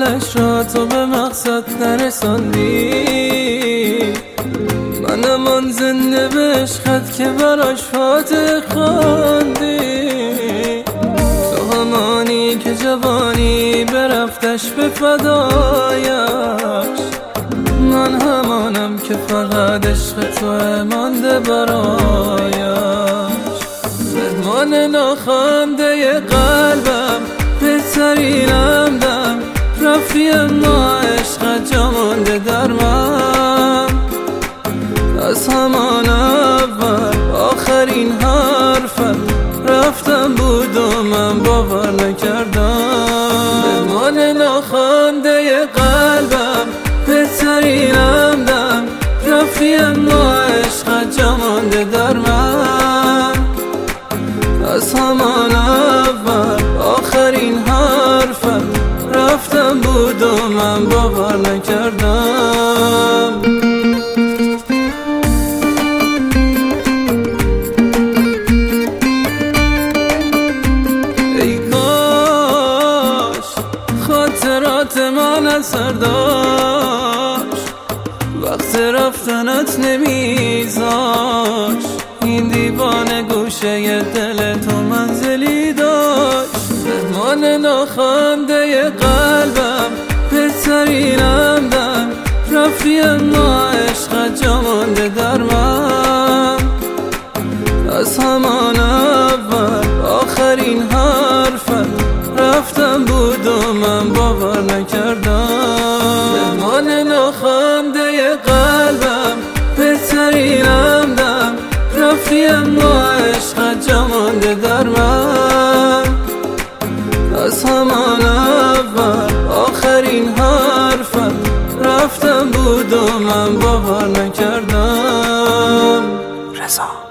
عشق را تو به مقصد نرساندی، منم آن زنده به عشقت که براش فاتح خواندی. تو همانی که جوانی برفتش به فدایش، من همانم که فقط عشق تو مانده برایش. مهمان ناخوانده قلبم، بهترین همدم، رفیق ما عشق جا مانده در من. از همان اول آخرین حرفم رفتم بود و من باور نکردم. مهمان ناخوانده قلبم، بهترین همدم، رفیق ما عشق جا مانده در من. از همان اول آخرین حرفم رفتم بود و من باور نکردم. ای کاش خاطرات من اثر داشت، وقت رفتنت نمیذاش، این دیوانه گوشه دل تو منزلی داشت. مهمان ناخوانده قلبم، بهترین همدم، رفیق ما عشق جا مانده در من. از همان اول آخرین حرفم رفتم بود و من باور نکردم. مهمان ناخوانده قلبم، بهترین همدم، رفیق ما عشق جا مانده در من. از همان اول آخرین حرفم رفتم بود و من باور نکردم. رضا